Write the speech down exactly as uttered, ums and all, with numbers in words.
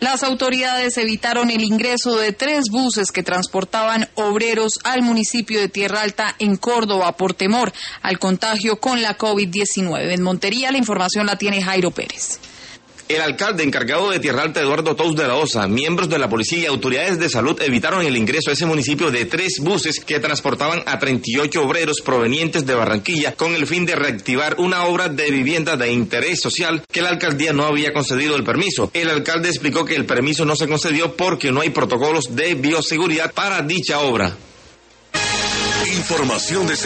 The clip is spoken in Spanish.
Las autoridades evitaron el ingreso de tres buses que transportaban obreros al municipio de Tierra Alta en Córdoba por temor al contagio con la COVID diecinueve. En Montería la información la tiene Jairo Pérez. El alcalde encargado de Tierra Alta, Eduardo Tous de la Osa, miembros de la policía y autoridades de salud evitaron el ingreso a ese municipio de tres buses que transportaban a treinta y ocho obreros provenientes de Barranquilla con el fin de reactivar una obra de vivienda de interés social que la alcaldía no había concedido el permiso. El alcalde explicó que el permiso no se concedió porque no hay protocolos de bioseguridad para dicha obra. Información de